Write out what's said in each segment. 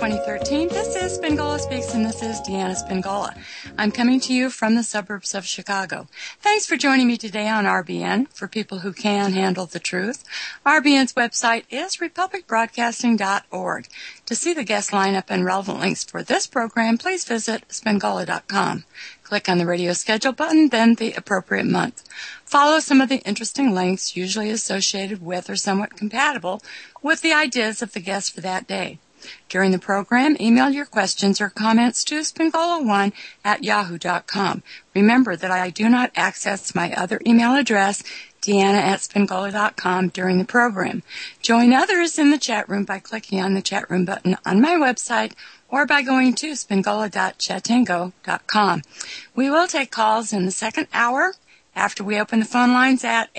2013. This is Spingola Speaks, and this is Deanna Spingola. I'm coming to you from the suburbs of Chicago. Thanks for joining me today on RBN, for people who can handle the truth. RBN's website is republicbroadcasting.org. To see the guest lineup and relevant links for this program, please visit spingola.com. Click on the radio schedule button, then the appropriate month. Follow some of the interesting links usually associated with or somewhat compatible with the ideas of the guest for that day. During the program, email your questions or comments to spingola1@yahoo.com. Remember that I do not access my other email address, Deanna@spingola.com, during the program. Join others in the chat room by clicking on the chat room button on my website or by going to spingola.chatango.com. We will take calls in the second hour after we open the phone lines at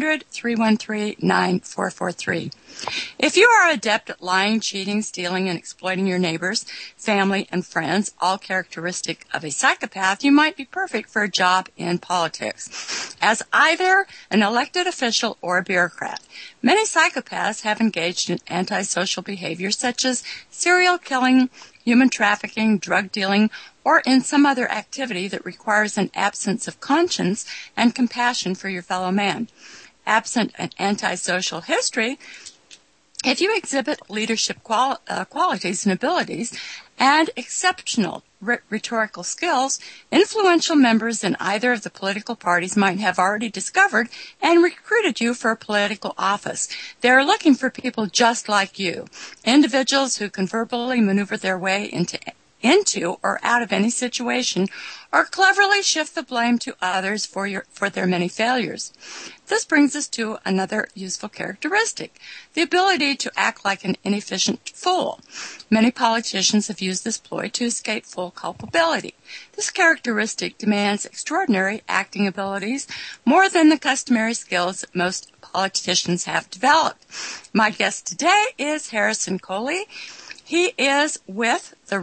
800-313-9443. If you are adept at lying, cheating, stealing, and exploiting your neighbors, family, and friends, all characteristic of a psychopath, you might be perfect for a job in politics as either an elected official or a bureaucrat. Many psychopaths have engaged in antisocial behavior such as serial killing, human trafficking, drug dealing, or in some other activity that requires an absence of conscience and compassion for your fellow man. Absent an antisocial history, if you exhibit leadership qualities and abilities and exceptional rhetorical skills, influential members in either of the political parties might have already discovered and recruited you for a political office. They are looking for people just like you, individuals who can verbally maneuver their way into or out of any situation, or cleverly shift the blame to others for their many failures. This brings us to another useful characteristic, the ability to act like an inefficient fool. Many politicians have used this ploy to escape full culpability. This characteristic demands extraordinary acting abilities, more than the customary skills that most politicians have developed. My guest today is Harrison Coley. He is with the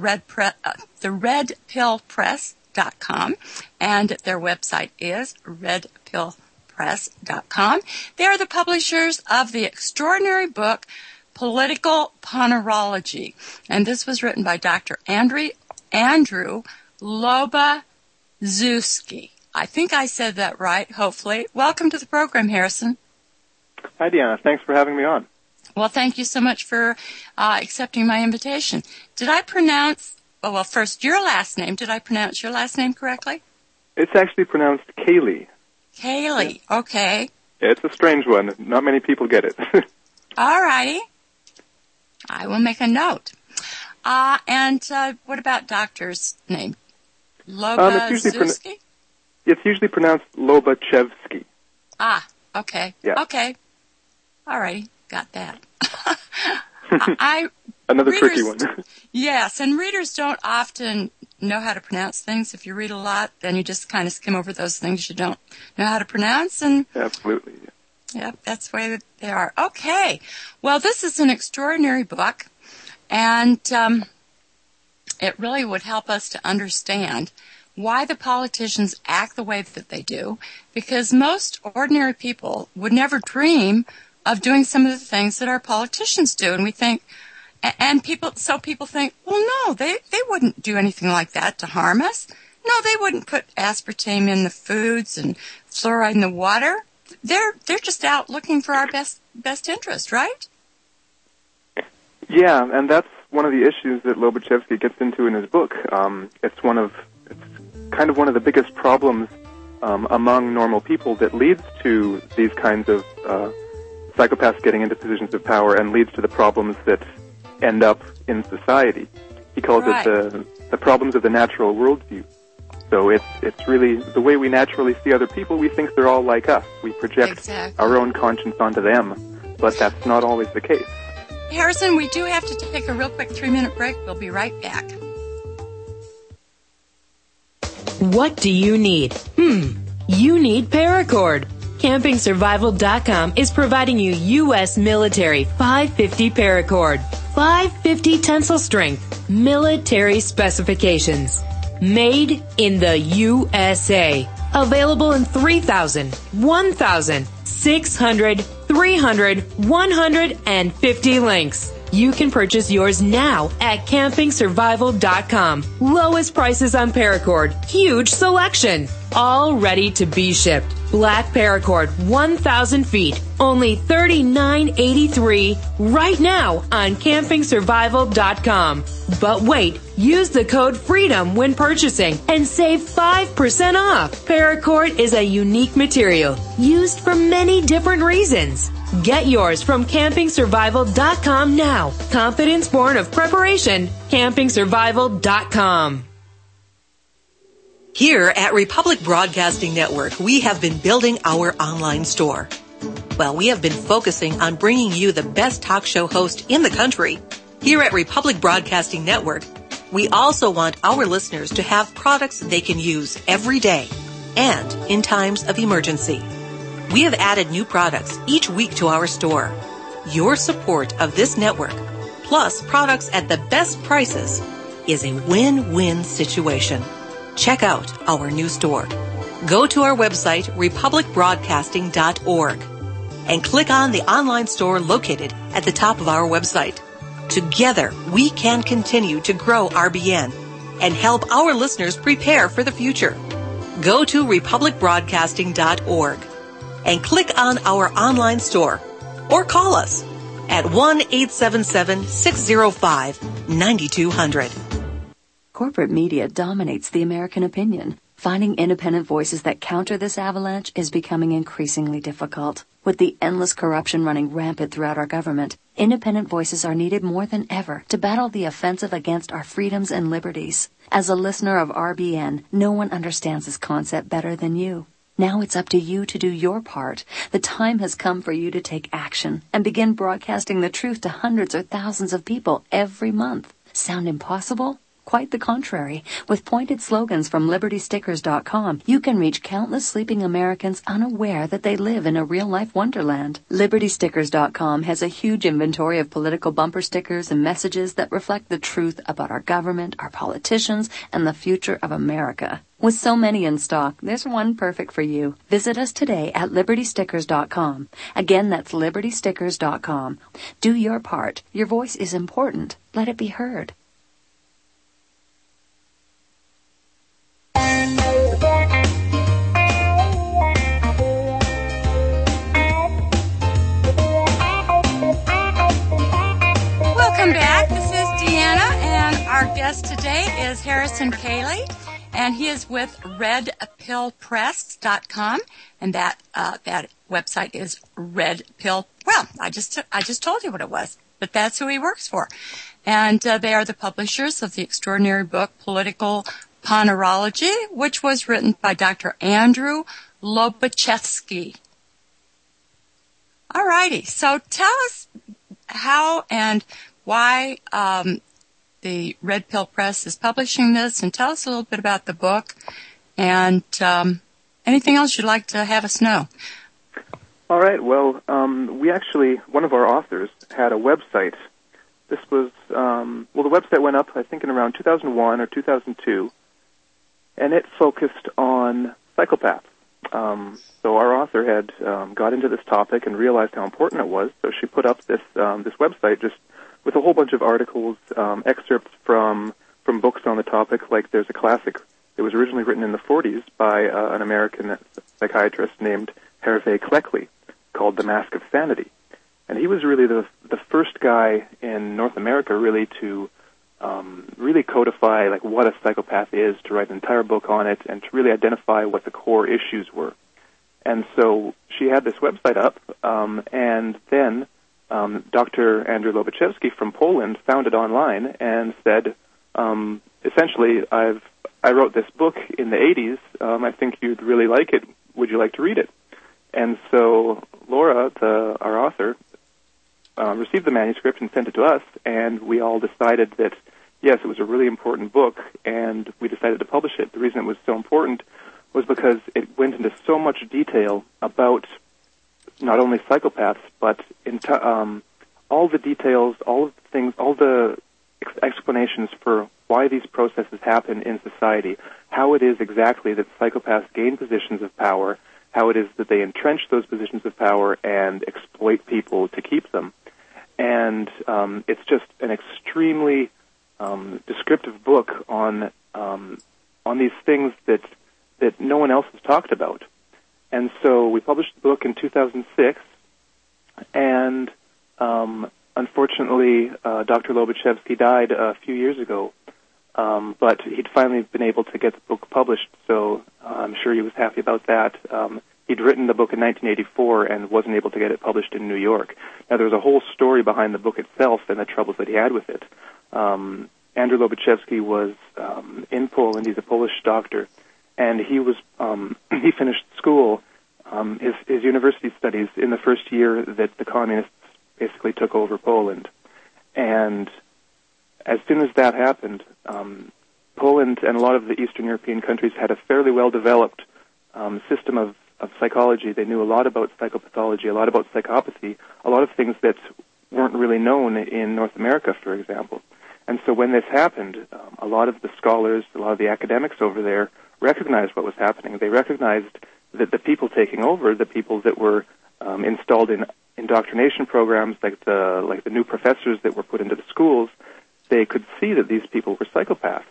redpillpress.com, and their website is redpillpress.com. They are the publishers of the extraordinary book, Political Ponerology, and this was written by Dr. Andrew Lobaczewski. I think I said that right, hopefully. Welcome to the program, Harrison. Hi, Deanna. Thanks for having me on. Well, thank you so much for accepting my invitation. Did I pronounce, first, your last name. Did I pronounce your last name correctly? It's actually pronounced Kaylee. Kaylee, okay. Yeah, it's a strange one. Not many people get it. All righty. I will make a note. And what about doctor's name? Lobaczewski? It's usually pronounced Lobaczewski. Ah, okay. Yeah. Okay. All righty. Got that. Another tricky one. Yes, and readers don't often know how to pronounce things. If you read a lot, then you just kind of skim over those things you don't know how to pronounce. And absolutely. Yep, that's the way that they are. Okay. Well, this is an extraordinary book, and it really would help us to understand why the politicians act the way that they do, because most ordinary people would never dream of doing some of the things that our politicians do. And we think, people think, well, no, they wouldn't do anything like that to harm us. No, they wouldn't put aspartame in the foods and fluoride in the water. They're just out looking for our best interest, right? Yeah, and that's one of the issues that Lobaczewski gets into in his book. It's kind of one of the biggest problems among normal people that leads to these kinds of psychopaths getting into positions of power and leads to the problems that end up in society. He calls it the problems of the natural worldview. So it's really the way we naturally see other people. We think they're all like us. We project our own conscience onto them, but that's not always the case. Harrison, we do have to take a real quick 3-minute break. We'll be right back. What do you need? You need Paracord. CampingSurvival.com is providing you U.S. military 550 Paracord, 550 tensile strength, military specifications. Made in the USA. Available in 3,000, 1,000, 600, 300, 150 lengths. You can purchase yours now at campingsurvival.com. Lowest prices on paracord. Huge selection. All ready to be shipped. Black paracord, 1,000 feet. Only $39.83 right now on campingsurvival.com. But wait, use the code FREEDOM when purchasing and save 5% off. Paracord is a unique material used for many different reasons. Get yours from campingsurvival.com now. Confidence born of preparation. campingsurvival.com. Here at Republic Broadcasting Network, we have been building our online store. Well, we have been focusing on bringing you the best talk show host in the country. Here at Republic Broadcasting Network, we also want our listeners to have products they can use every day and in times of emergency. We have added new products each week to our store. Your support of this network, plus products at the best prices, is a win-win situation. Check out our new store. Go to our website, republicbroadcasting.org, and click on the online store located at the top of our website. Together, we can continue to grow RBN and help our listeners prepare for the future. Go to republicbroadcasting.org and click on our online store or call us at 1-877-605-9200. Corporate media dominates the American opinion. Finding independent voices that counter this avalanche is becoming increasingly difficult. With the endless corruption running rampant throughout our government, independent voices are needed more than ever to battle the offensive against our freedoms and liberties. As a listener of RBN, no one understands this concept better than you. Now it's up to you to do your part. The time has come for you to take action and begin broadcasting the truth to hundreds or thousands of people every month. Sound impossible? Quite the contrary. With pointed slogans from LibertyStickers.com, you can reach countless sleeping Americans unaware that they live in a real-life wonderland. LibertyStickers.com has a huge inventory of political bumper stickers and messages that reflect the truth about our government, our politicians, and the future of America. With so many in stock, there's one perfect for you. Visit us today at LibertyStickers.com. Again, that's LibertyStickers.com. Do your part. Your voice is important. Let it be heard. Welcome back. This is Deanna, and our guest today is Harrison Cayley, and he is with redpillpress.com, and that website is Red Pill. Well, I just told you what it was, but that's who he works for, and they are the publishers of the extraordinary book Political Ponerology, which was written by Dr. Andrew Lobachevsky. All righty, so tell us how and why the Red Pill Press is publishing this, and tell us a little bit about the book and anything else you'd like to have us know. All right. Well, we actually, one of our authors had a website. This was, the website went up, I think, in around 2001 or 2002, and it focused on psychopaths. So our author had got into this topic and realized how important it was, so she put up this website just with a whole bunch of articles, excerpts from books on the topic. Like there's a classic that was originally written in the 40s by an American psychiatrist named Hervé Cleckley called The Mask of Sanity. And he was really the first guy in North America really to really codify like what a psychopath is, to write an entire book on it, and to really identify what the core issues were. And so she had this website up, and then Dr. Andrew Lobachevsky from Poland found it online and said, essentially, I wrote this book in the 80s. I think you'd really like it. Would you like to read it? And so Laura, our author, received the manuscript and sent it to us, and we all decided that, yes, it was a really important book, and we decided to publish it. The reason it was so important was because it went into so much detail about not only psychopaths, but all the details, all of the things, all the explanations for why these processes happen in society, how it is exactly that psychopaths gain positions of power, how it is that they entrench those positions of power and exploit people to keep them. and it's just an extremely descriptive book on these things that no one else has talked about. And so we published the book in 2006, and unfortunately, Dr. Lobachevsky died a few years ago, but he'd finally been able to get the book published, so I'm sure he was happy about that. He'd written the book in 1984 and wasn't able to get it published in New York. Now, there was a whole story behind the book itself and the troubles that he had with it. Andrew Lobachevsky was in Poland. He's a Polish doctor, and he finished school, his university studies in the first year that the communists basically took over Poland. And as soon as that happened, Poland and a lot of the Eastern European countries had a fairly well-developed system of psychology. They knew a lot about psychopathology, a lot about psychopathy, a lot of things that weren't really known in North America, for example. And so when this happened, a lot of the scholars, a lot of the academics over there recognized what was happening. They recognized that the people taking over, the people that were installed in indoctrination programs, like the new professors that were put into the schools, they could see that these people were psychopaths.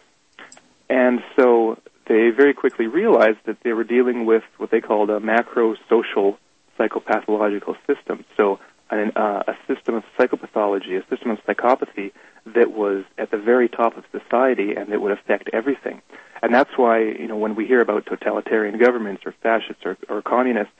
And so they very quickly realized that they were dealing with what they called a macro-social psychopathological system. So a system of psychopathology, a system of psychopathy that was at the very top of society and that would affect everything. And that's why, when we hear about totalitarian governments or fascists or communists,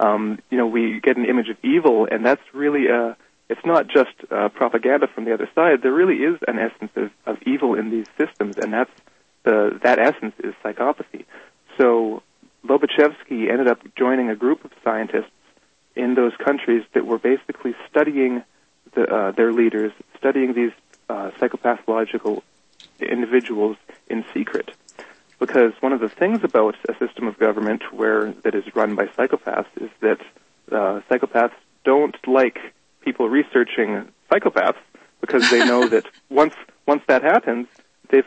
we get an image of evil, and that's really it's not just propaganda from the other side. There really is an essence of evil in these systems, and that essence is psychopathy. So Lobachevsky ended up joining a group of scientists in those countries that were basically studying their leaders, studying these psychopathological individuals in secret. Because one of the things about a system of government that is run by psychopaths is that psychopaths don't like people researching psychopaths, because they know that once that happens, they've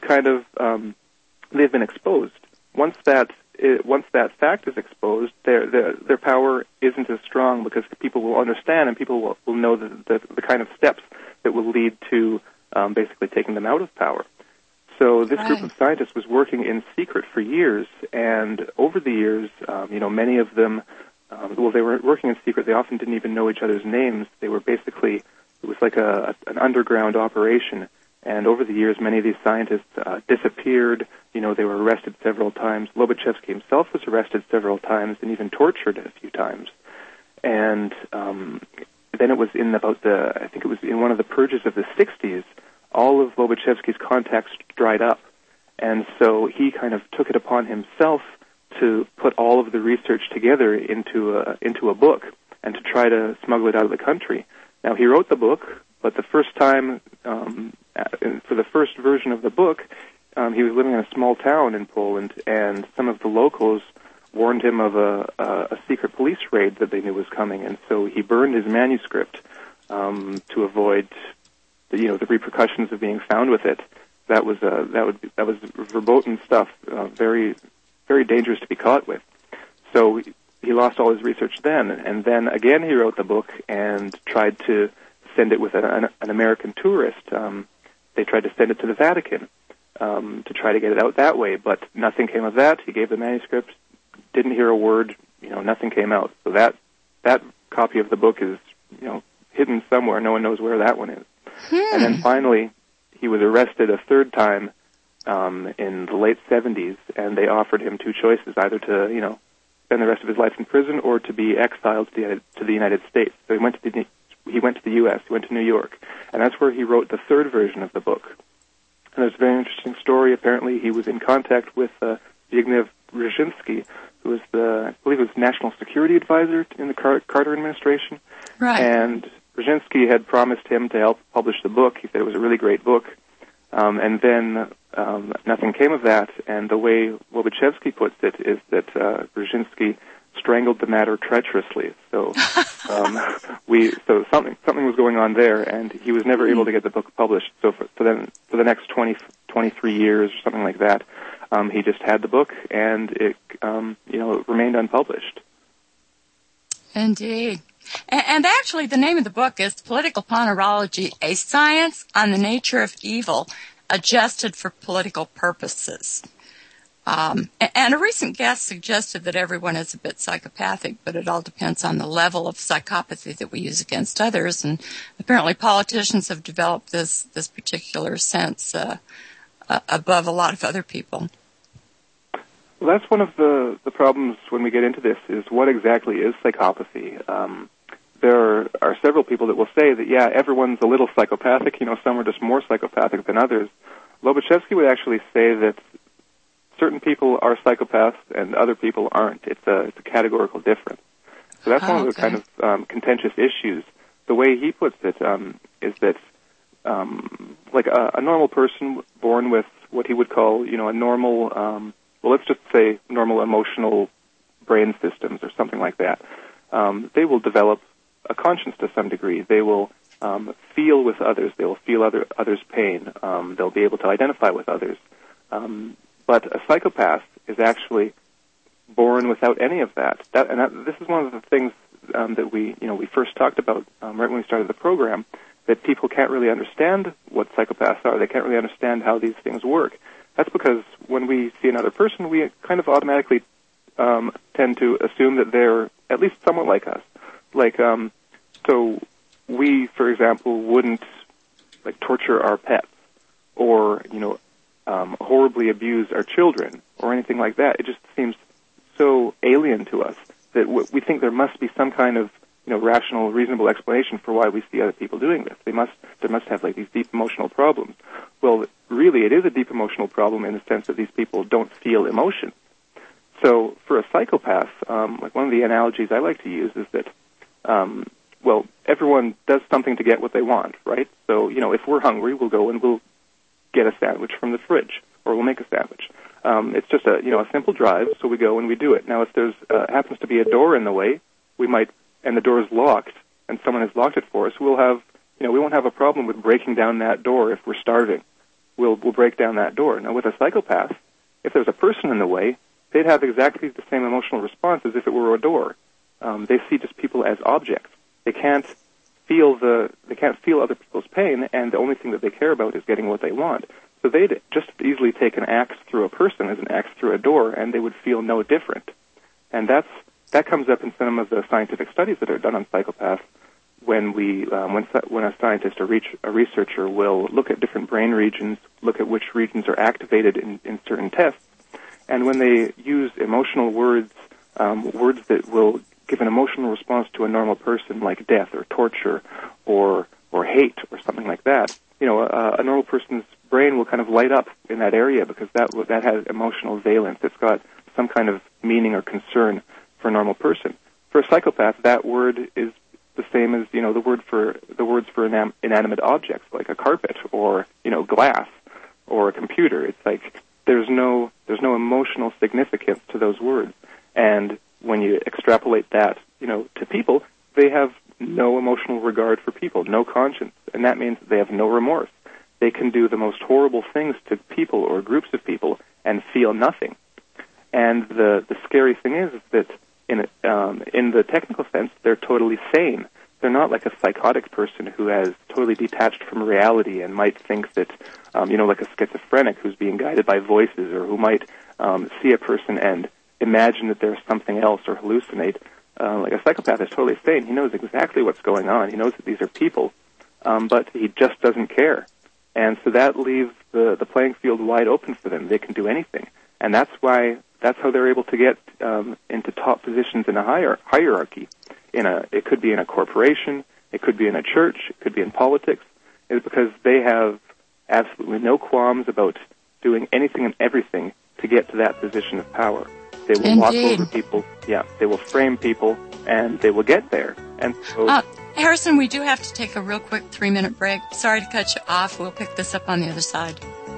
been exposed. Once that fact is exposed, their power isn't as strong, because people will understand and people will know the kind of steps that will lead to basically taking them out of power. So this group of scientists was working in secret for years, and over the years, many of them, they were working in secret. They often didn't even know each other's names. They were basically, it was like an underground operation. And over the years, many of these scientists disappeared. They were arrested several times. Lobachevsky himself was arrested several times and even tortured a few times. And then it was I think it was in one of the purges of the 60s, all of Lobachevsky's contacts dried up. And so he kind of took it upon himself to put all of the research together into a book and to try to smuggle it out of the country. Now, he wrote the book, but the first time, for the first version of the book, he was living in a small town in Poland, and some of the locals warned him of a secret police raid that they knew was coming, and so he burned his manuscript to avoid the repercussions of being found with it. That was verboten stuff, very, very dangerous to be caught with. So he lost all his research then, and then again he wrote the book and tried to send it with an American tourist. They tried to send it to the Vatican to try to get it out that way, but nothing came of that. He gave the manuscript, didn't hear a word, nothing came out. So that copy of the book is, hidden somewhere. No one knows where that one is. And then finally, he was arrested a third time in the late 70s, and they offered him two choices, either to, spend the rest of his life in prison or to be exiled to the United States. So he went to the U.S., he went to New York, and that's where he wrote the third version of the book. And there's a very interesting story. Apparently, he was in contact with Zbigniew Brzezinski, who was I believe was National Security Advisor in the Carter administration. Right. And Brzezinski had promised him to help publish the book. He said it was a really great book. And then nothing came of that. And the way Lobachevsky puts it is that Brzezinski strangled the matter treacherously. So something was going on there, and he was never able to get the book published. So for the next 23 years or something like that, he just had the book, and it remained unpublished. Indeed. And actually, the name of the book is Political Ponerology, A Science on the Nature of Evil Adjusted for Political Purposes. And a recent guest suggested that everyone is a bit psychopathic, but it all depends on the level of psychopathy that we use against others. And apparently politicians have developed this particular sense above a lot of other people. Well, that's one of the problems when we get into this, is what exactly is psychopathy? There are several people that will say that, yeah, everyone's a little psychopathic. Some are just more psychopathic than others. Lobachevsky would actually say that certain people are psychopaths and other people aren't. It's a categorical difference. So that's one of the kind of contentious issues. The way he puts it is that like a normal person born with what he would call, a normal, well, let's just say normal emotional brain systems or something like that, they will develop a conscience to some degree. They will feel with others. They will feel others' pain. They'll be able to identify with others. But a psychopath is actually born without any of that. This is one of the things that we first talked about right when we started the program, that people can't really understand what psychopaths are. They can't really understand how these things work. That's because when we see another person, we kind of automatically tend to assume that they're at least somewhat like us. So we, for example, wouldn't torture our pets or horribly abuse our children or anything like that. It just seems so alien to us that we think there must be some kind of rational, reasonable explanation for why we see other people doing this. They must have these deep emotional problems. Well, really, it is a deep emotional problem in the sense that these people don't feel emotion. So for a psychopath, one of the analogies I like to use is that, everyone does something to get what they want, right? So, if we're hungry, we'll go and we'll get a sandwich from the fridge, or we'll make a sandwich. It's just a simple drive, so we go and we do it. Now, if there's happens to be a door in the way, and the door is locked, and someone has locked it for us, we won't have a problem with breaking down that door if we're starving. We'll break down that door. Now, with a psychopath, if there's a person in the way, they'd have exactly the same emotional response as if it were a door. They see just people as objects. They can't feel other people's pain, and the only thing that they care about is getting what they want. So they'd just easily take an axe through a person as an axe through a door, and they would feel no different. And that comes up in some of the scientific studies that are done on psychopaths when a scientist or a researcher will look at different brain regions, look at which regions are activated in certain tests, and when they use emotional words, words that will give an emotional response to a normal person, like death or torture or hate or something like that, a normal person's brain will kind of light up in that area because that has emotional valence. It's got some kind of meaning or concern for a normal person. For a psychopath, that word is the same as the words for inanimate objects like a carpet or glass or a computer. It's like there's no emotional significance to those words. And when you extrapolate that to people, they have no emotional regard for people, no conscience, and that means they have no remorse. They can do the most horrible things to people or groups of people and feel nothing. And the scary thing is that in the technical sense, they're totally sane. They're not like a psychotic person who has totally detached from reality and might think that, like a schizophrenic who's being guided by voices, or who might see a person and imagine that there's something else or hallucinate. Like a psychopath is totally sane. He knows exactly what's going on. He knows that these are people, but he just doesn't care. And so that leaves the playing field wide open for them. They can do anything. And that's how they're able to get into top positions in a hierarchy. It could be in a corporation, it could be in a church, it could be in politics. It's because they have absolutely no qualms about doing anything and everything to get to that position of power. They will walk over people, they will frame people, and they will get there. And so, Harrison, we do have to take a real quick 3-minute break. Sorry to cut you off. We'll pick this up on the other side.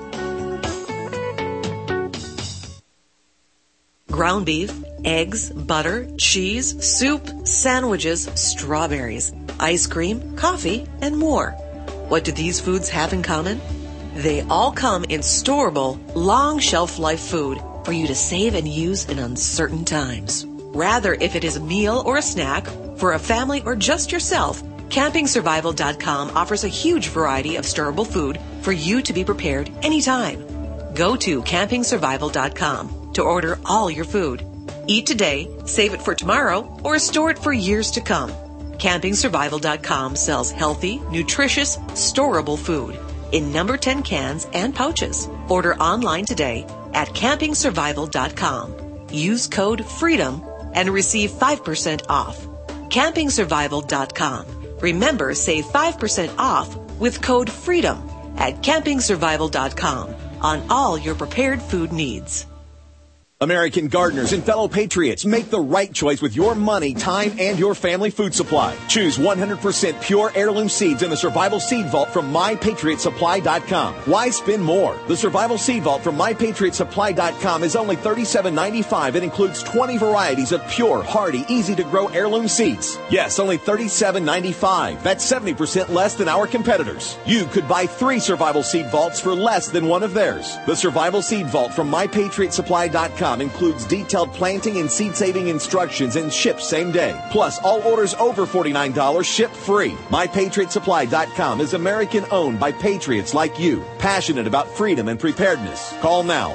Ground beef, eggs, butter, cheese, soup, sandwiches, strawberries, ice cream, coffee, and more. What do these foods have in common? They all come in storable, long shelf life food for you to save and use in uncertain times. Rather, if it is a meal or a snack, For a family or just yourself, CampingSurvival.com offers a huge variety of storable food for you to be prepared anytime. Go to CampingSurvival.com to order all your food. Eat today, save it for tomorrow, or store it for years to come. CampingSurvival.com sells healthy, nutritious, storable food in number 10 cans and pouches. Order online today at CampingSurvival.com. Use code FREEDOM and receive 5% off. CampingSurvival.com. Remember, save 5% off with code FREEDOM at CampingSurvival.com on all your prepared food needs. American gardeners and fellow patriots, make the right choice with your money, time, and your family food supply. Choose 100% pure heirloom seeds in the Survival Seed Vault from MyPatriotSupply.com. Why spend more? The Survival Seed Vault from MyPatriotSupply.com is only $37.95 and includes 20 varieties of pure, hardy, easy-to-grow heirloom seeds. Yes, only $37.95. That's 70% less than our competitors. You could buy 3 Survival Seed Vaults for less than one of theirs. The Survival Seed Vault from MyPatriotSupply.com includes detailed planting and seed-saving instructions and ships same day. Plus, all orders over $49 ship free. MyPatriotSupply.com is American-owned by patriots like you, passionate about freedom and preparedness. Call now,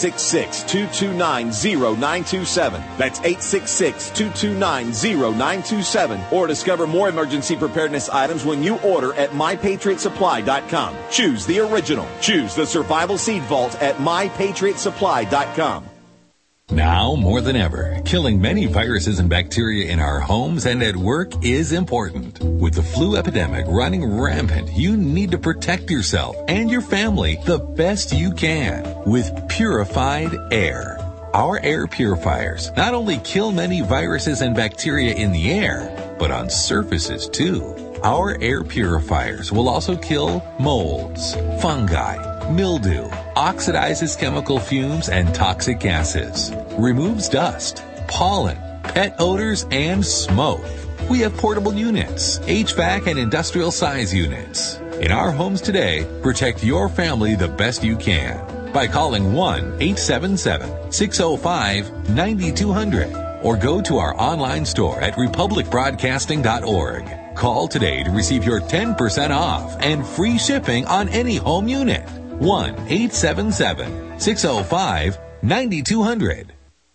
866-229-0927. That's 866-229-0927. Or discover more emergency preparedness items when you order at MyPatriotSupply.com. Choose the original. Choose the Survival Seed Vault at MyPatriotSupply.com. Now more than ever, killing many viruses and bacteria in our homes and at work is important. With the flu epidemic running rampant, you need to protect yourself and your family the best you can with purified air. Our air purifiers not only kill many viruses and bacteria in the air, but on surfaces too. Our air purifiers will also kill molds, fungi, mildew, oxidizes chemical fumes and toxic gases, removes dust, pollen, pet odors, and smoke. We have portable units, HVAC and industrial size units. In our homes today, protect your family the best you can by calling 1-877-605-9200 or go to our online store at republicbroadcasting.org. Call today to receive your 10% off and free shipping on any home unit. 1-877-605-9200.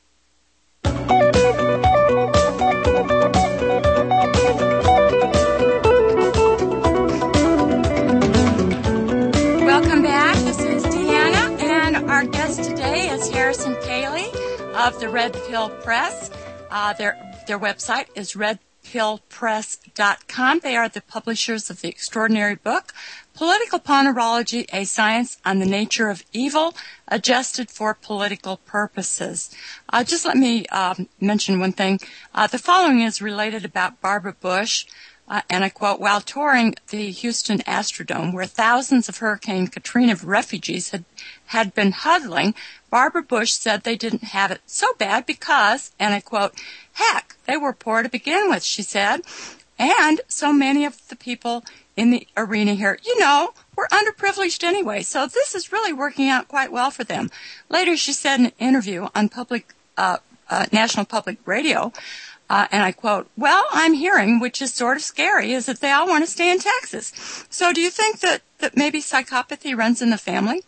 Welcome back. This is Deanna, and our guest today is Harrison Cayley of the Red Pill Press. Their website is redpillpress.com. They are the publishers of the extraordinary book, Political Ponerology, A Science on the Nature of Evil, Adjusted for Political Purposes. Just let me mention one thing. The following is related about Barbara Bush, and I quote, while touring the Houston Astrodome, where thousands of Hurricane Katrina refugees had been huddling, Barbara Bush said they didn't have it so bad because, and I quote, heck, they were poor to begin with, she said, and so many of the people in the arena here, were underprivileged anyway, so this is really working out quite well for them. Later, she said in an interview on National Public Radio, and I quote, well, I'm hearing, which is sort of scary, is that they all want to stay in Texas. So do you think that maybe psychopathy runs in the family?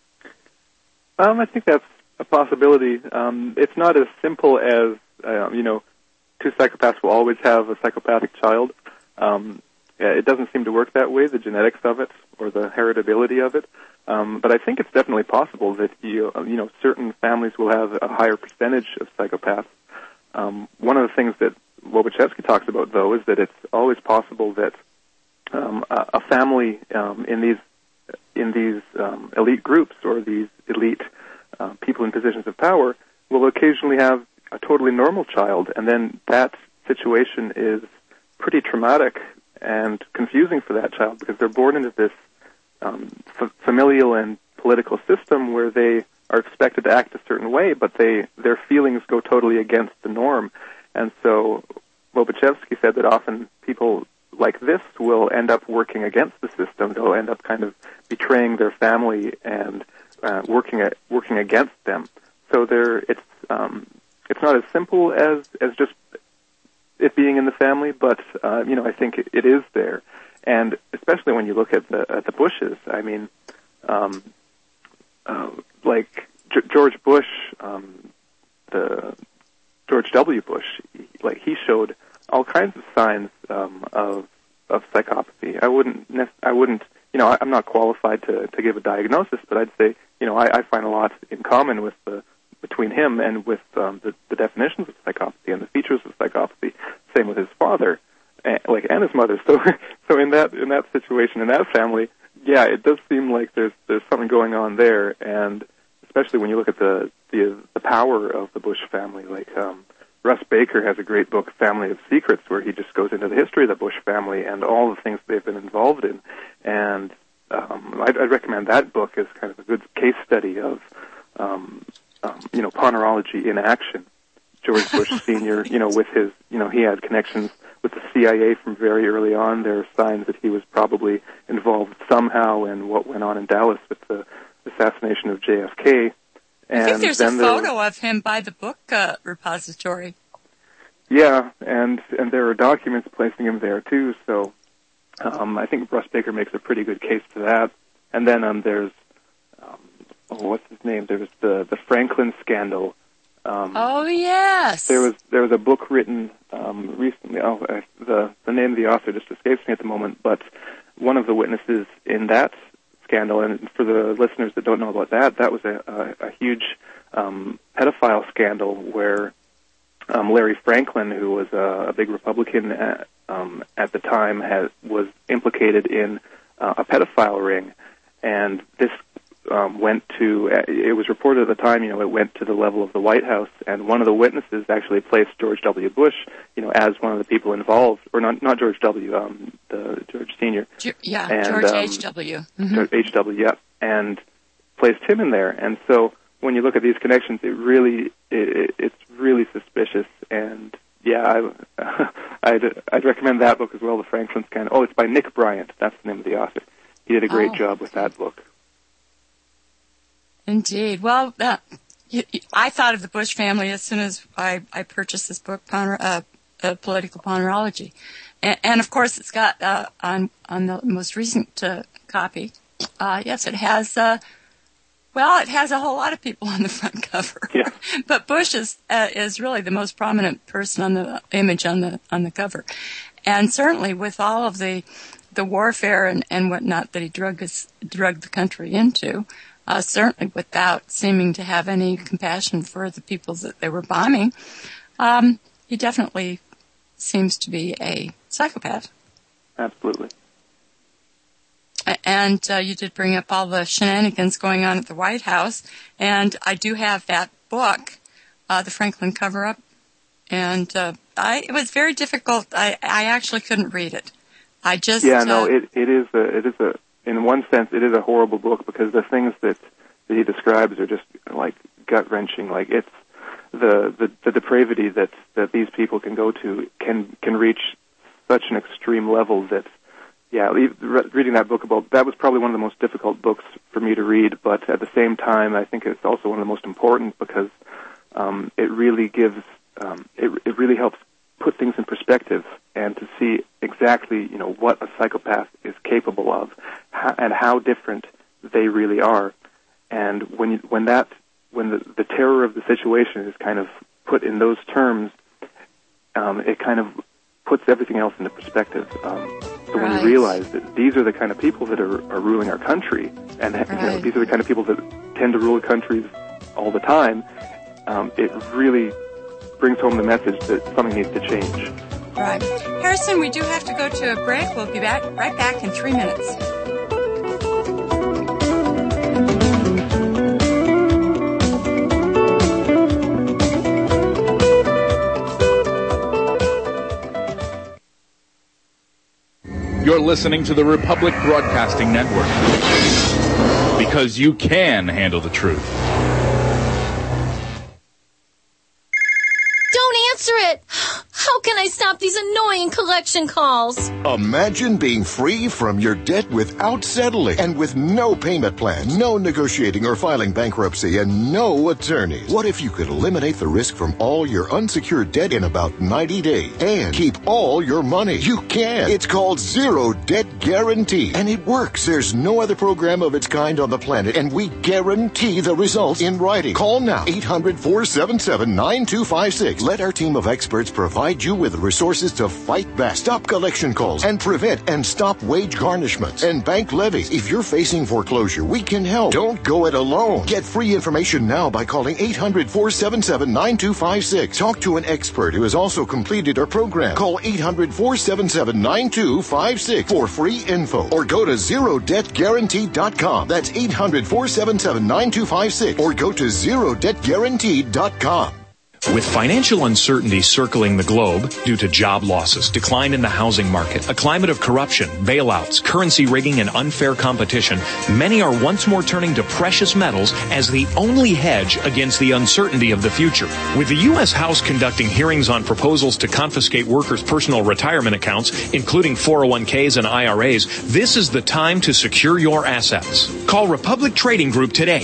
I think that's a possibility. It's not as simple as, two psychopaths will always have a psychopathic child. It doesn't seem to work that way, the genetics of it or the heritability of it. But I think it's definitely possible that, certain families will have a higher percentage of psychopaths. One of the things that Lobaczewski talks about, though, is that it's always possible that a family in these elite groups or these elite people in positions of power will occasionally have a totally normal child, and then that situation is pretty traumatic and confusing for that child because they're born into this familial and political system where they are expected to act a certain way, but their feelings go totally against the norm. And so Lobaczewski said that often people like this will end up working against the system. They'll end up kind of betraying their family and working against them. So it's not as simple as just it being in the family, but I think it is there, and especially when you look at the Bushes. I mean, like George Bush, the George W. Bush, he showed all kinds of signs of psychopathy. I wouldn't. I'm not qualified to give a diagnosis, but I'd say, I find a lot in common with between him and with the definitions of psychopathy and the features of psychopathy. Same with his father, and his mother. So in that situation, in that family, yeah, it does seem like there's something going on there, and especially when you look at the power of the Bush family, Russ Baker has a great book, Family of Secrets, where he just goes into the history of the Bush family and all the things they've been involved in. And I'd recommend that book as kind of a good case study of, Ponerology in action. George Bush Sr., with his, he had connections with the CIA from very early on. There are signs that he was probably involved somehow in what went on in Dallas with the assassination of JFK. I think there's a photo of him by the book repository. Yeah, and there are documents placing him there too. So I think Russ Baker makes a pretty good case for that. And then there's what's his name? There was the Franklin scandal. Oh yes. There was a book written recently. The name of the author just escapes me at the moment. But one of the witnesses in that scandal, and for the listeners that don't know about that was a huge pedophile scandal where Larry Franklin, who was a big Republican at the time, was implicated in a pedophile ring, and this went to. It was reported at the time, it went to the level of the White House, and one of the witnesses actually placed George W. Bush, as one of the people involved, or not George W. The George Sr. George H.W. Mm-hmm. H.W. Yeah, and placed him in there, and so when you look at these connections, it's really suspicious, and yeah, I'd recommend that book as well, The Franklin Scandal. Oh, it's by Nick Bryant. That's the name of the author. He did a great job with that book. Indeed. Well, I thought of the Bush family as soon as I purchased this book, Political Ponerology, and of course it's got on the most recent copy. Yes, it has. It has a whole lot of people on the front cover. Yeah. But Bush is really the most prominent person on the image on the cover, and certainly with all of the warfare and whatnot that he drugged the country into, certainly without seeming to have any compassion for the people that they were bombing, he definitely seems to be a psychopath. Absolutely. And you did bring up all the shenanigans going on at the White House, and I do have that book, The Franklin Cover-Up, and it was very difficult. I actually couldn't read it. It is in one sense it is a horrible book because the things that he describes are just like gut-wrenching. Like it's the depravity that these people can go to can reach such an extreme level that. Yeah, reading that book that was probably one of the most difficult books for me to read, but at the same time, I think it's also one of the most important because it really gives, it really helps put things in perspective and to see exactly, what a psychopath is capable of and how different they really are. And when the terror of the situation is kind of put in those terms, it kind of puts everything else into perspective. So when you realize that these are the kind of people that are ruling our country, and these are the kind of people that tend to rule countries all the time, it really brings home the message that something needs to change. Right. Harrison, we do have to go to a break. We'll be right back in 3 minutes. You're listening to the Republic Broadcasting Network. Because you can handle the truth. Don't answer it! How can I stop these annoying collection calls? Imagine being free from your debt without settling and with no payment plan, no negotiating or filing bankruptcy, and no attorneys. What if you could eliminate the risk from all your unsecured debt in about 90 days and keep all your money? You can. It's called Zero Debt Guarantee, and it works. There's no other program of its kind on the planet, and we guarantee the results in writing. Call now, 800-477-9256. Let our team of experts provide you with the resources to fight back, stop collection calls, and prevent and stop wage garnishments and bank levies. If you're facing foreclosure, we can help. Don't go it alone. Get free information now by calling 800-477-9256. Talk to an expert who has also completed our program. Call 800-477-9256 for free info, or go to ZeroDebtGuarantee.com. That's 800-477-9256, or go to ZeroDebtGuarantee.com. With financial uncertainty circling the globe due to job losses, decline in the housing market, a climate of corruption, bailouts, currency rigging, and unfair competition, many are once more turning to precious metals as the only hedge against the uncertainty of the future. With the U.S. House conducting hearings on proposals to confiscate workers' personal retirement accounts, including 401ks and IRAs, this is the time to secure your assets. Call Republic Trading Group today,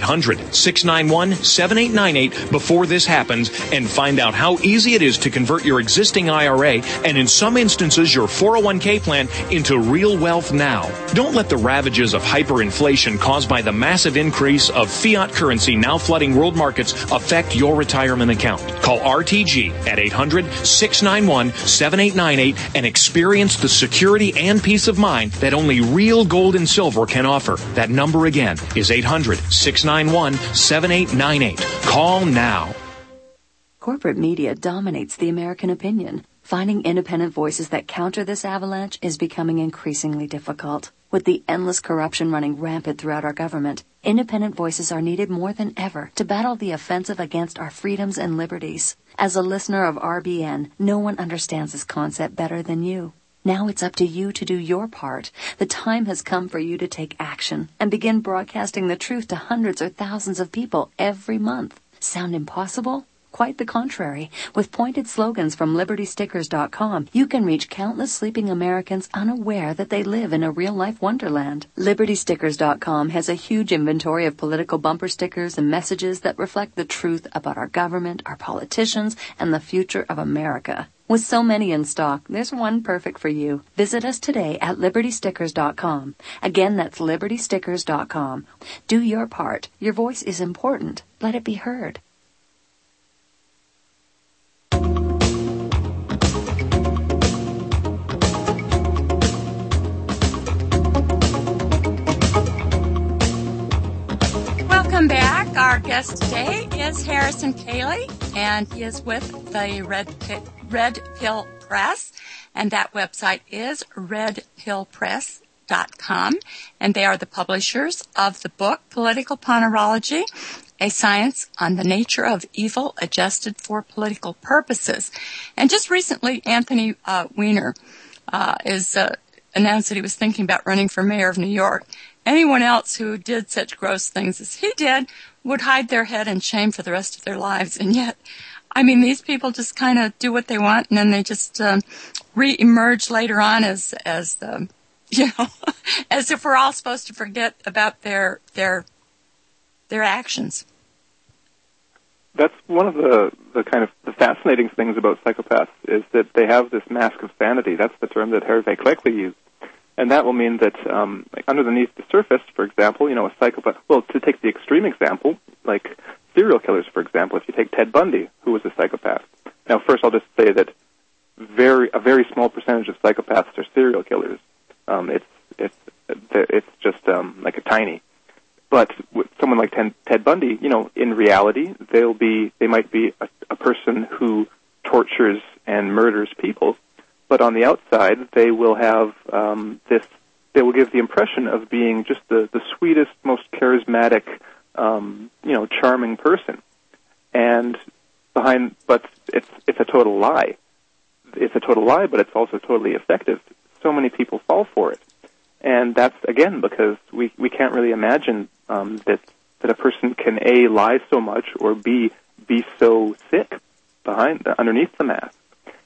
800-691-7898 before this happens, and find out how easy it is to convert your existing IRA and, in some instances, your 401k plan into real wealth now. Don't let the ravages of hyperinflation caused by the massive increase of fiat currency now flooding world markets affect your retirement account. Call RTG at 800-691-7898 and experience the security and peace of mind that only real gold and silver can offer. That number again is 800-691-7898. Call now. Corporate media dominates the American opinion. Finding independent voices that counter this avalanche is becoming increasingly difficult. With the endless corruption running rampant throughout our government, independent voices are needed more than ever to battle the offensive against our freedoms and liberties. As a listener of RBN, no one understands this concept better than you. Now it's up to you to do your part. The time has come for you to take action and begin broadcasting the truth to hundreds or thousands of people every month. Sound impossible? Quite the contrary. With pointed slogans from LibertyStickers.com, you can reach countless sleeping Americans unaware that they live in a real-life wonderland. LibertyStickers.com has a huge inventory of political bumper stickers and messages that reflect the truth about our government, our politicians, and the future of America. With so many in stock, there's one perfect for you. Visit us today at LibertyStickers.com. Again, that's LibertyStickers.com. Do your part. Your voice is important. Let it be heard. Welcome back. Our guest today is Harrison Cayley, and he is with the Red Pill Press, and that website is redpillpress.com, and they are the publishers of the book Political Ponerology, A Science on the Nature of Evil Adjusted for Political Purposes. And just recently, Anthony Weiner announced that he was thinking about running for mayor of New York. Anyone else who did such gross things as he did would hide their head in shame for the rest of their lives. And yet, I mean, these people just kind of do what they want, and then they just re-emerge later on as as if we're all supposed to forget about their actions. That's one of the kind of the fascinating things about psychopaths is that they have this mask of sanity. That's the term that Hervé Cleckley used. And that will mean that like underneath the surface, for example, a psychopath, well, to take the extreme example, like serial killers, for example, if you take Ted Bundy, who was a psychopath. Now, first I'll just say that a very small percentage of psychopaths are serial killers. It's just like a tiny. But with someone like Ted Bundy, in reality, they might be a person who tortures and murders people. But on the outside, they will have they will give the impression of being just the sweetest, most charismatic, charming person. But it's a total lie. It's a total lie, but it's also totally effective. So many people fall for it. And that's, again, because we can't really imagine that a person can, A, lie so much, or B, be so sick underneath the mask.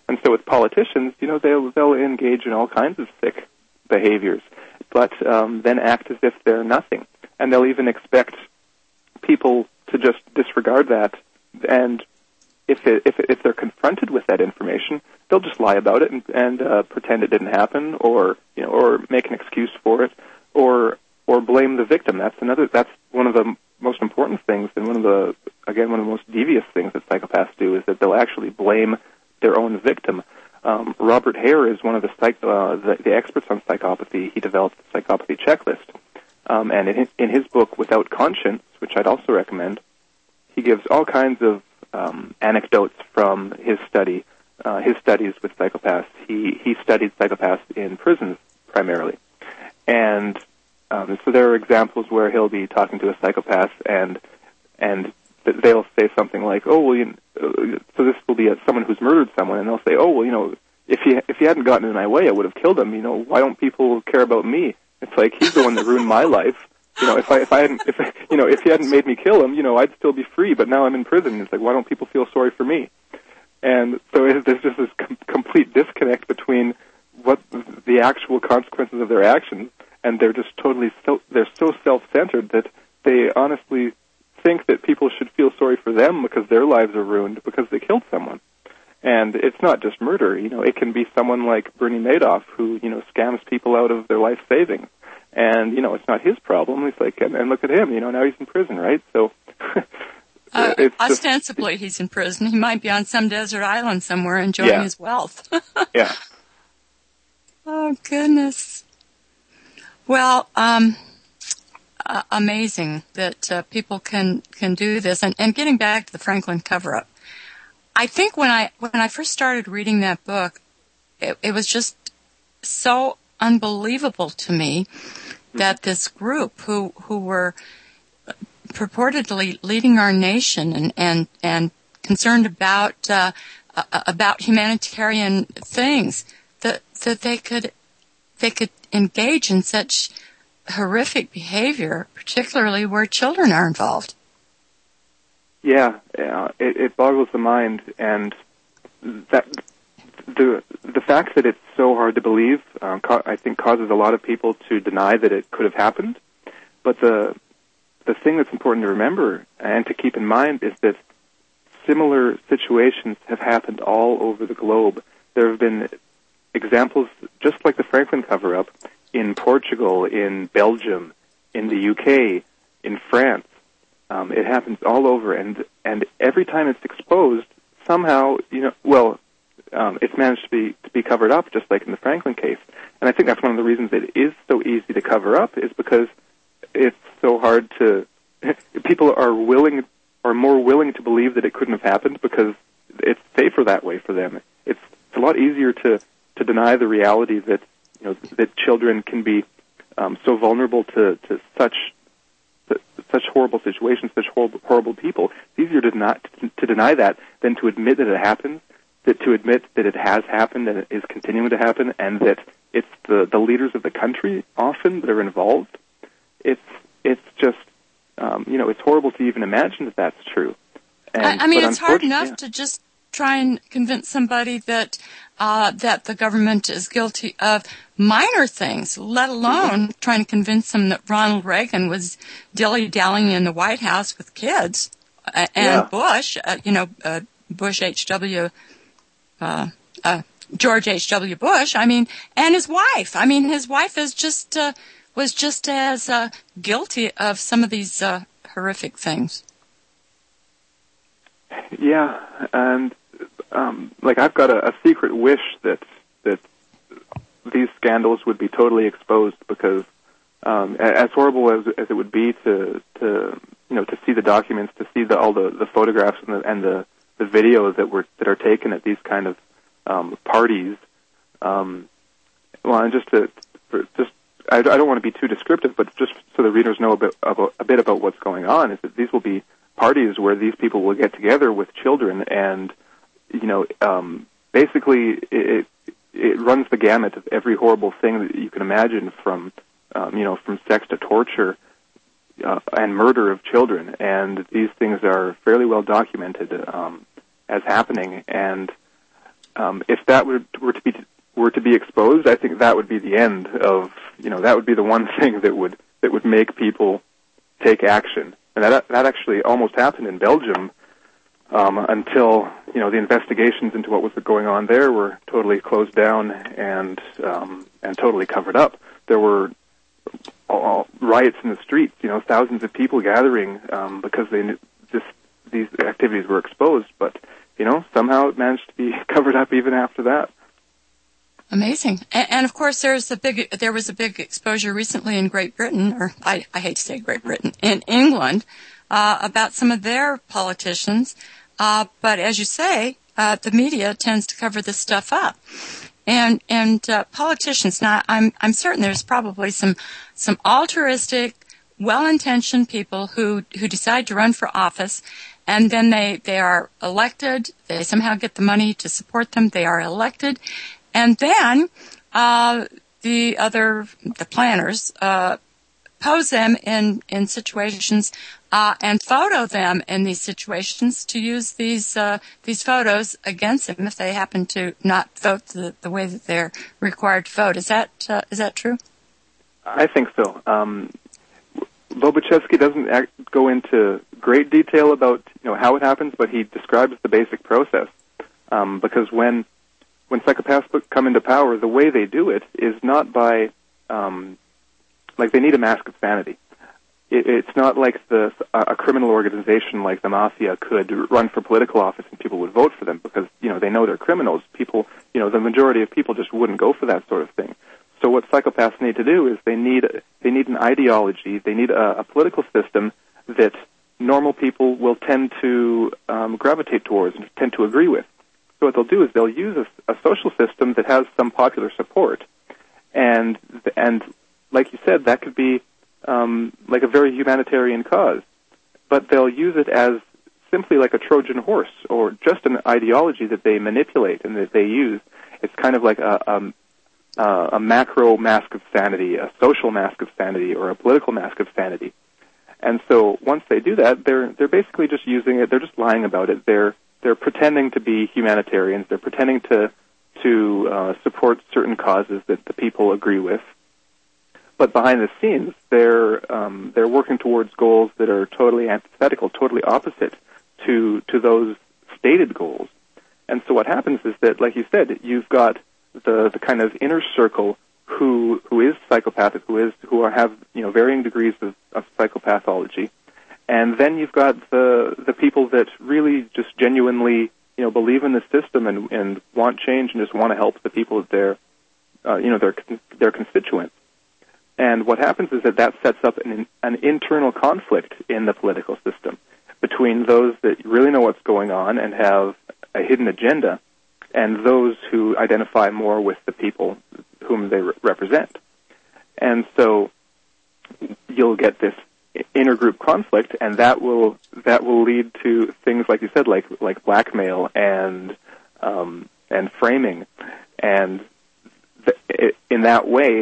And so with politicians, they'll engage in all kinds of sick behaviors, but then act as if they're nothing. And they'll even expect people to just disregard that. And if they're confronted with that information, they'll just lie about it and pretend it didn't happen, or make an excuse for it, or blame the victim. That's one of the most important things, and one of the most devious things that psychopaths do is that they'll actually blame their own victim. Robert Hare is one of the experts on psychopathy. He developed the psychopathy checklist, and in his book Without Conscience, which I'd also recommend, he gives all kinds of anecdotes from his studies with psychopaths. He studied psychopaths in prisons primarily, and so there are examples where he'll be talking to a psychopath and they'll say something like, "Oh, well, so this will be someone who's murdered someone," and they'll say, "Oh, well, if he hadn't gotten in my way, I would have killed him. Why don't people care about me?" It's like, he's the one that ruined my life. If he hadn't made me kill him, I'd still be free. But now I'm in prison. It's like, why don't people feel sorry for me? And so there's just this complete disconnect between what the actual consequences of their actions, and they're just they're so self-centered that they honestly think that people should feel sorry for them because their lives are ruined because they killed someone. And it's not just murder. It can be someone like Bernie Madoff who, scams people out of their life savings. And, it's not his problem. It's like, and look at him, now he's in prison, right? So ostensibly he's in prison. He might be on some desert island somewhere enjoying his wealth. Yeah. Oh, goodness. Well, amazing that people can do this. And getting back to the Franklin cover-up, I think when I first started reading that book, it was just so unbelievable to me that this group who were purportedly leading our nation and concerned about humanitarian things, that they could engage in such horrific behavior, particularly where children are involved. Yeah, it boggles the mind, and that the fact that it's so hard to believe, I think, causes a lot of people to deny that it could have happened. But the thing that's important to remember and to keep in mind is that similar situations have happened all over the globe. There have been examples just like the Franklin cover-up in Portugal, in Belgium, in the UK, in France. It happens all over, and every time it's exposed, somehow, it's managed to be covered up, just like in the Franklin case. And I think that's one of the reasons it is so easy to cover up, is because it's so hard to. People are more willing to believe that it couldn't have happened because it's safer that way for them. It's a lot easier to deny the reality that that children can be so vulnerable to such horrible situations, such horrible people. It's easier to deny that than to admit that it happens, to admit that it has happened and it is continuing to happen, and that it's the leaders of the country often that are involved. It's just it's horrible to even imagine that that's true. It's hard enough to just try and convince somebody that the government is guilty of minor things, let alone trying to convince them that Ronald Reagan was dilly-dallying in the White House with kids, and Bush, Bush H.W., George H.W. Bush, and his wife. His wife is was just as guilty of some of these horrific things. Yeah, and I've got a secret wish that these scandals would be totally exposed, because as horrible as it would be to see the documents, to see all the photographs and the videos that are taken at these kind of parties. And I don't want to be too descriptive, but just so the readers know a bit about what's going on, is that these will be parties where these people will get together with children, and basically it runs the gamut of every horrible thing that you can imagine, from sex to torture and murder of children. And these things are fairly well documented as happening. And if that were to be exposed, I think that would be the end of, that would be the one thing that would make people take action. And that actually almost happened in Belgium until the investigations into what was going on there were totally closed down and totally covered up. There were riots in the streets, thousands of people gathering because these activities were exposed, but somehow it managed to be covered up even after that. Amazing. And of course, there was a big exposure recently in Great Britain, or I hate to say Great Britain, in England, about some of their politicians. But as you say, the media tends to cover this stuff up. And politicians, now I'm certain there's probably some altruistic, well-intentioned people who decide to run for office, and then they are elected, they somehow get the money to support them, they are elected, and then the planners pose them in situations and photo them in these situations to use these photos against them if they happen to not vote the way that they're required to vote. Is that true? I think so. Lobachevsky doesn't go into great detail about how it happens, but he describes the basic process. Because when psychopaths come into power, the way they do it is not by they need a mask of sanity. It's not like a criminal organization like the mafia could run for political office and people would vote for them because they know they're criminals. People, the majority of people just wouldn't go for that sort of thing. So what psychopaths need to do is they need an ideology, they need a political system that normal people will tend to gravitate towards and tend to agree with. So what they'll do is they'll use a social system that has some popular support, and like you said, that could be like a very humanitarian cause, but they'll use it as simply like a Trojan horse or just an ideology that they manipulate and that they use. It's kind of like a macro mask of sanity, a social mask of sanity, or a political mask of sanity. And so once they do that, they're basically just using it. They're just lying about it. They're pretending to be humanitarians. They're pretending to support certain causes that the people agree with. But behind the scenes, they're working towards goals that are totally antithetical, totally opposite to those stated goals. And so what happens is that, like you said, you've got the kind of inner circle who is psychopathic, who have varying degrees of psychopathology, and then you've got the people that really just genuinely believe in the system and want change and just want to help the people that their constituents. And what happens is that sets up an internal conflict in the political system between those that really know what's going on and have a hidden agenda and those who identify more with the people whom they represent. And so you'll get this intergroup conflict, and that will lead to things like you said, like blackmail and framing, and in that way,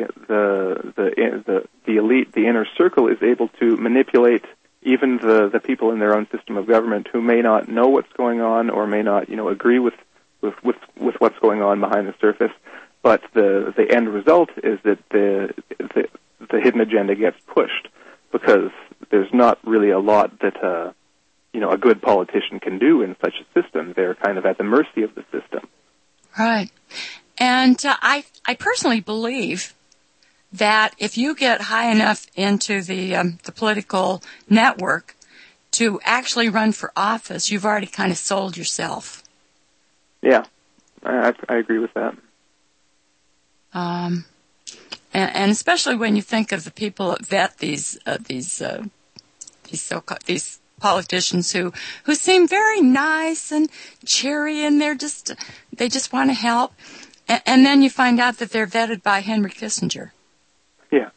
the elite, the inner circle, is able to manipulate even the people in their own system of government who may not know what's going on or may not agree with what's going on behind the surface. But the end result is that the hidden agenda gets pushed because there's not really a lot that a good politician can do in such a system. They're kind of at the mercy of the system. Right. And I personally believe that if you get high enough into the political network to actually run for office, you've already kind of sold yourself. Yeah, I agree with that. And especially when you think of the people that vet these politicians who seem very nice and cheery, and they just want to help. And then you find out that they're vetted by Henry Kissinger. Yeah.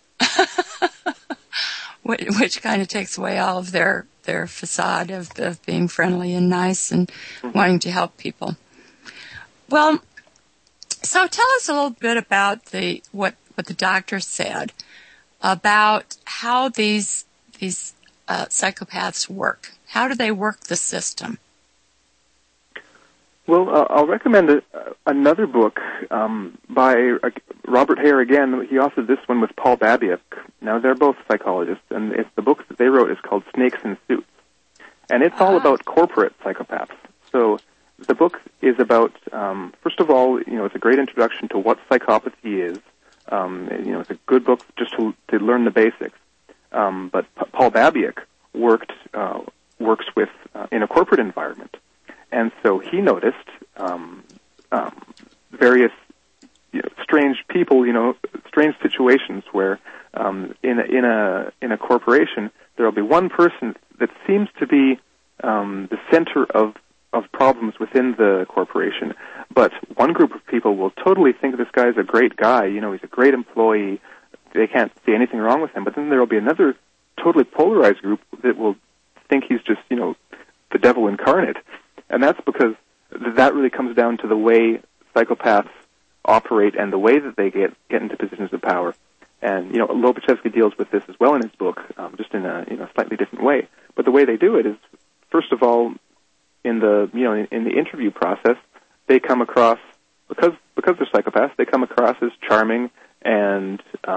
Which kind of takes away all of their facade of being friendly and nice and wanting to help people. Well, so tell us a little bit about what the doctor said about how these psychopaths work. How do they work the system? Well, I'll recommend another book by Robert Hare again. He authored this one with Paul Babiak. Now, they're both psychologists, and the book that they wrote is called Snakes in Suits. And it's all about corporate psychopaths. So the book is about, first of all, it's a great introduction to what psychopathy is. It's a good book just to learn the basics. But Paul Babiak works with in a corporate environment. And so he noticed various strange people, strange situations where in a corporation there will be one person that seems to be the center of problems within the corporation, but one group of people will totally think this guy's a great guy. He's a great employee. They can't see anything wrong with him. But then there will be another totally polarized group that will think he's just the devil incarnate. And that's because that really comes down to the way psychopaths operate and the way that they get into positions of power. And, Lobachevsky deals with this as well in his book, just in a slightly different way. But the way they do it is, first of all, in the interview process, they come across, because they're psychopaths, they come across as charming and,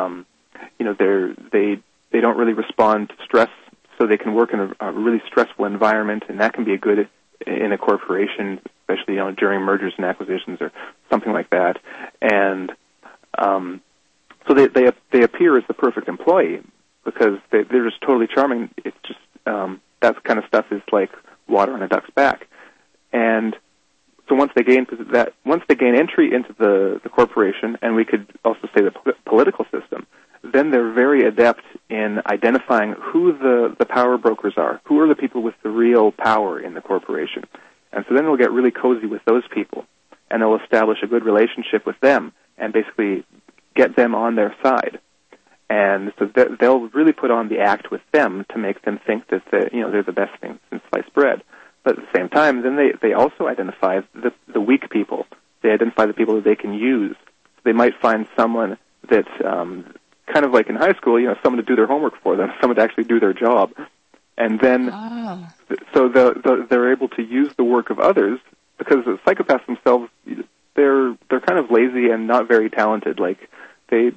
they don't really respond to stress, so they can work in a really stressful environment, and that can be a good in a corporation, especially during mergers and acquisitions or something like that. And so they appear as the perfect employee because they're just totally charming. It's just that kind of stuff is like water on a duck's back. And so once they gain entry into the corporation, and we could also say the political system, then they're very adept in identifying who the power brokers are, who are the people with the real power in the corporation. And so then they'll get really cozy with those people, and they'll establish a good relationship with them and basically get them on their side. And so they'll really put on the act with them to make them think that they're the best thing since sliced bread. But at the same time, then they also identify the weak people. They identify the people that they can use. They might find someone that kind of like in high school, someone to do their homework for them, someone to actually do their job. And then, so they're able to use the work of others, because the psychopaths themselves, they're kind of lazy and not very talented. Like, they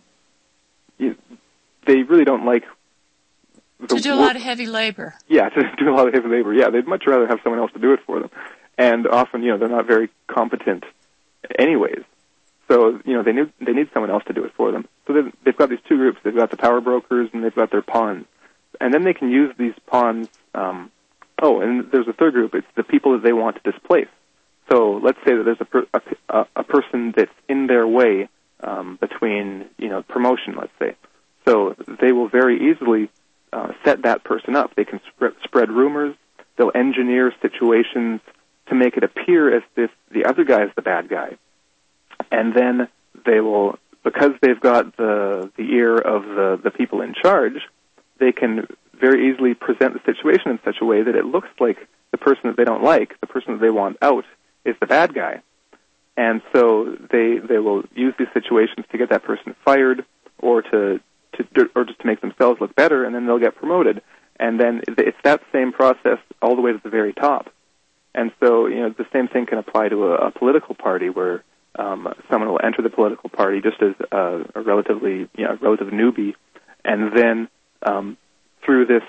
really don't like to do a lot of heavy labor. Yeah, to do a lot of heavy labor. Yeah, they'd much rather have someone else to do it for them. And often, they're not very competent anyways. So, they need someone else to do it for them. So they've got these two groups. They've got the power brokers and they've got their pawns. And then they can use these pawns. And there's a third group. It's the people that they want to displace. So let's say that there's a person that's in their way between, promotion, let's say. So they will very easily set that person up. They can spread rumors. They'll engineer situations to make it appear as if the other guy is the bad guy. And then they will, because they've got the ear of the people in charge, they can very easily present the situation in such a way that it looks like the person that they don't like, the person that they want out, is the bad guy. And so they will use these situations to get that person fired or just to make themselves look better, and then they'll get promoted. And then it's that same process all the way to the very top. And so, the same thing can apply to a political party where someone will enter the political party just as a relative newbie, and then through this,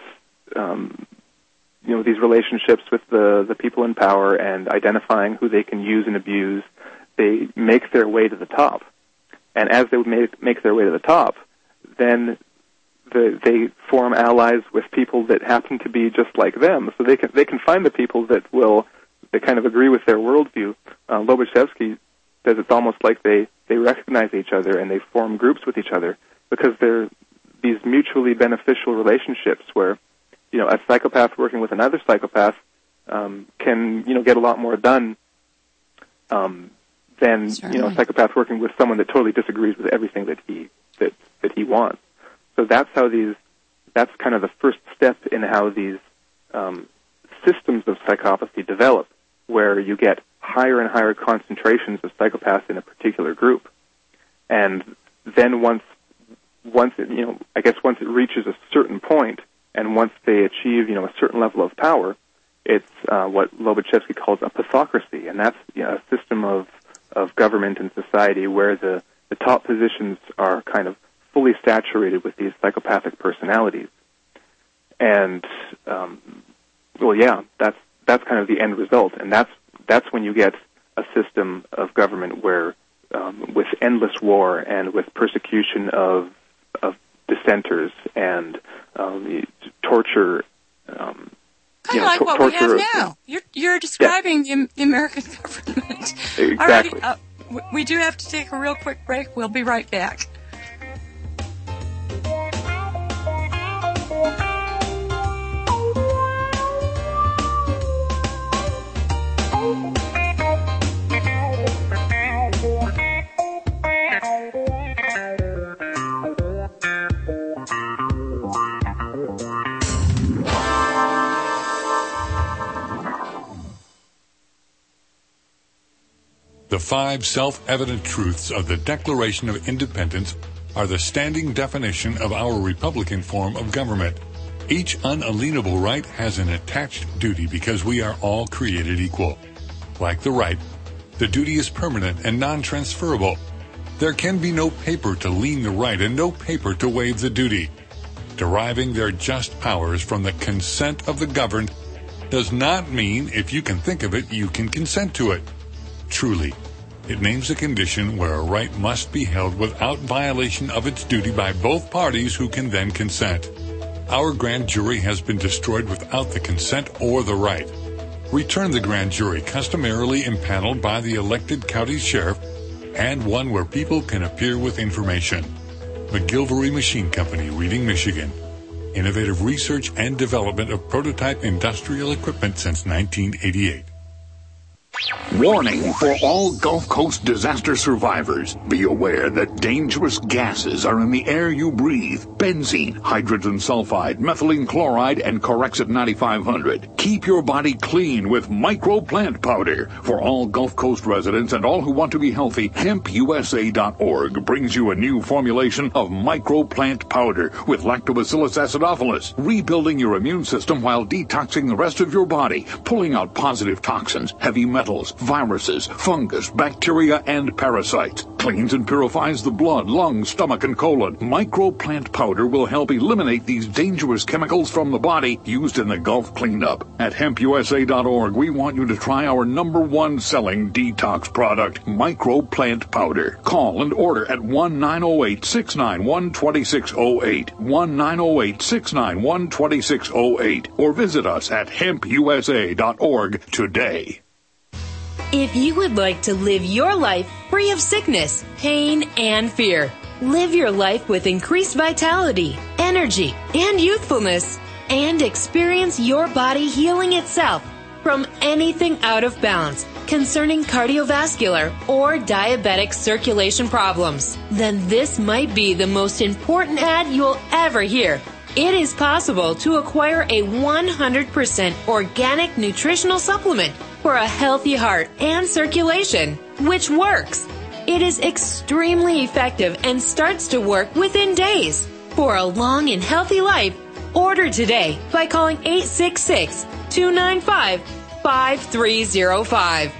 these relationships with the people in power and identifying who they can use and abuse, they make their way to the top. And as they make their way to the top, then they form allies with people that happen to be just like them. So they can find the people that kind of agree with their worldview. Lobachevsky says it's almost like they recognize each other and they form groups with each other because they're these mutually beneficial relationships where, a psychopath working with another psychopath can, get a lot more done than, a psychopath working with someone that totally disagrees with everything that he wants. So that's kind of the first step in how these systems of psychopathy develop, where you get higher and higher concentrations of psychopaths in a particular group. And then once it reaches a certain point, and once they achieve, a certain level of power, It's what Lobachevsky calls a pathocracy, and that's a system of government and society where the top positions are kind of fully saturated with these psychopathic personalities. And that's kind of the end result, and that's when you get a system of government where, with endless war and with persecution of dissenters and torture. Kind of like what we have now. You're describing the American government. Exactly. Alrighty, we do have to take a real quick break. We'll be right back. The 5 self-evident truths of the Declaration of Independence are the standing definition of our Republican form of government. Each unalienable right has an attached duty because we are all created equal. Like the right, the duty is permanent and non-transferable. There can be no paper to lien the right and no paper to waive the duty. Deriving their just powers from the consent of the governed does not mean if you can think of it, you can consent to it. Truly, it names a condition where a right must be held without violation of its duty by both parties who can then consent. Our grand jury has been destroyed without the consent or the right. Return the grand jury customarily impaneled by the elected county sheriff and one where people can appear with information. McGilvery Machine Company, Reading, Michigan. Innovative research and development of prototype industrial equipment since 1988. Warning for all Gulf Coast disaster survivors. Be aware that dangerous gases are in the air you breathe. Benzene, hydrogen sulfide, methylene chloride, and Corexit 9500. Keep your body clean with Micro Plant Powder. For all Gulf Coast residents and all who want to be healthy, HempUSA.org brings you a new formulation of Micro Plant Powder with Lactobacillus acidophilus, rebuilding your immune system while detoxing the rest of your body, pulling out positive toxins, heavy metals, viruses, fungus, bacteria, and parasites. Cleans and purifies the blood, lungs, stomach, and colon. Micro Plant Powder will help eliminate these dangerous chemicals from the body used in the Gulf cleanup. At HempUSA.org, we want you to try our #1 selling detox product, Micro Plant Powder. Call and order at 1-908-691-2608, 1-908-691-2608, or visit us at HempUSA.org today. If you would like to live your life free of sickness, pain, and fear, live your life with increased vitality, energy, and youthfulness, and experience your body healing itself from anything out of balance concerning cardiovascular or diabetic circulation problems, then this might be the most important ad you'll ever hear. It is possible to acquire a 100% organic nutritional supplement for a healthy heart and circulation, which works. It is extremely effective and starts to work within days. For a long and healthy life, order today by calling 866-295-5305.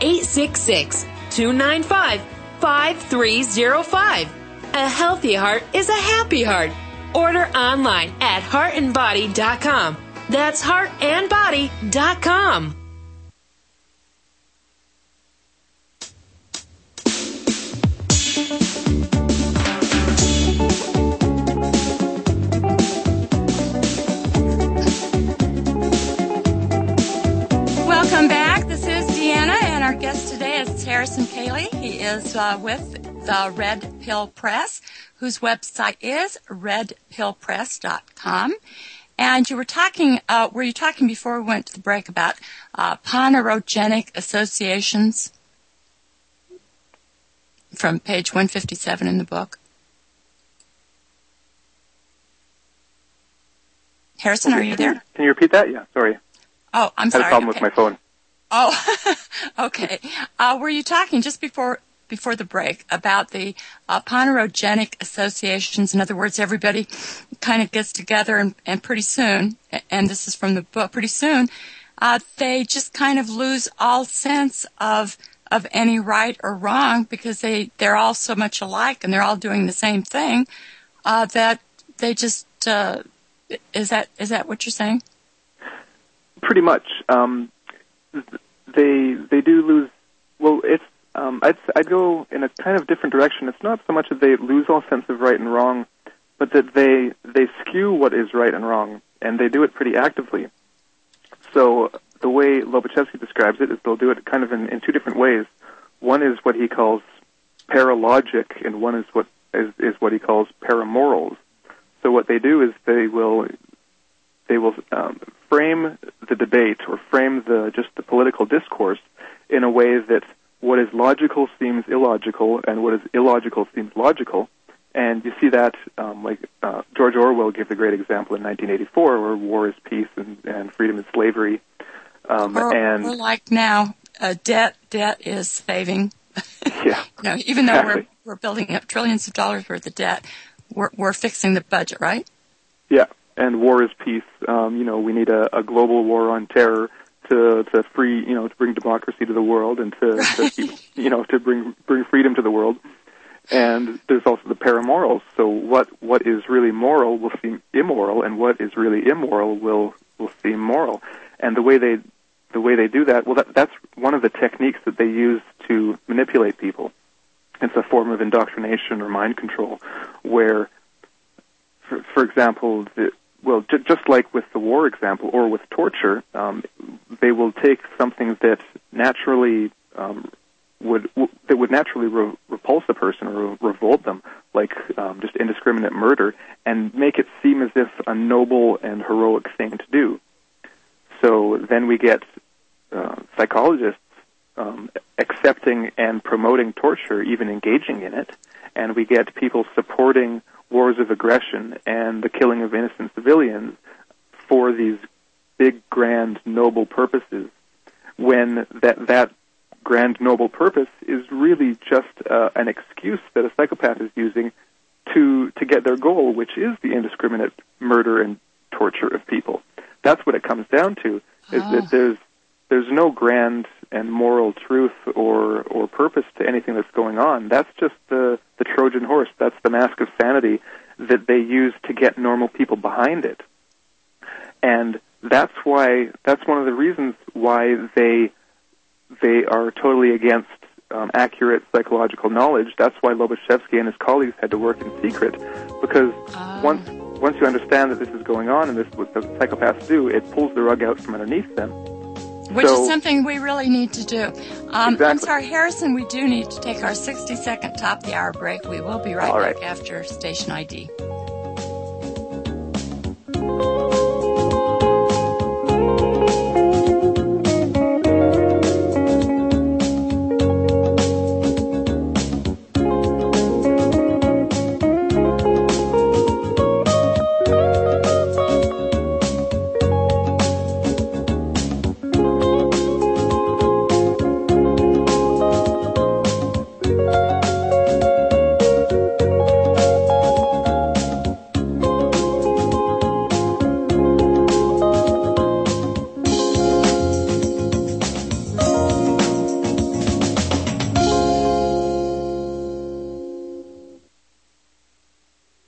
866-295-5305. A healthy heart is a happy heart. Order online at heartandbody.com. That's heartandbody.com. Welcome back. This is Deanna, and our guest today is Harrison Cayley. He is with the Red Pill Press, whose website is redpillpress.com. And you were talking before we went to the break about ponerogenic associations from page 157 in the book? Harrison, are you there? Can you repeat that? Yeah, sorry. Oh, I'm sorry. I had a problem with my phone. Oh, okay. Were you talking just before the break about the ponerogenic associations? In other words, everybody kind of gets together and pretty soon, and this is from the book, pretty soon they just kind of lose all sense of any right or wrong because they're all so much alike and they're all doing the same thing, that they just, is that what you're saying? Pretty much. They do lose, well, it's, I'd go in a kind of different direction. It's not so much that they lose all sense of right and wrong, but that they skew what is right and wrong, and they do it pretty actively. So the way Lobachevsky describes it is they'll do it kind of in two different ways. One is what he calls paralogic, and one is what he calls paramorals. So what they do is they will frame the debate or frame the political discourse in a way that what is logical seems illogical and what is illogical seems logical. And you see that, George Orwell gave the great example in 1984, where war is peace and freedom is slavery. Or like now, debt is saving. Yeah. Even though we're building up trillions of dollars worth of debt, we're fixing the budget, right? Yeah, and war is peace. We need a global war on terror to free, to bring democracy to the world and to bring freedom to the world. And there's also the paramorals. So what is really moral will seem immoral, and what is really immoral will seem moral. And the way they do that, well, that's one of the techniques that they use to manipulate people. It's a form of indoctrination or mind control, where, for example, just like with the war example or with torture, they will take something that naturally would naturally repulse a person or revolt them, like just indiscriminate murder, and make it seem as if a noble and heroic thing to do. So then we get psychologists accepting and promoting torture, even engaging in it, and we get people supporting wars of aggression and the killing of innocent civilians for these big, grand, noble purposes, when that grand, noble purpose is really just an excuse that a psychopath is using to get their goal, which is the indiscriminate murder and torture of people. That's what it comes down to, is that there's no grand and moral truth or purpose to anything that's going on. That's just the Trojan horse. That's the mask of sanity that they use to get normal people behind it. And that's one of the reasons why they are totally against accurate psychological knowledge. That's why Lobachevsky and his colleagues had to work in secret, because once you understand that this is going on and this is what the psychopaths do, it pulls the rug out from underneath them. Which is something we really need to do. Exactly. I'm sorry, Harrison, we do need to take our 60-second top-of-the-hour break. We will be right back after station ID.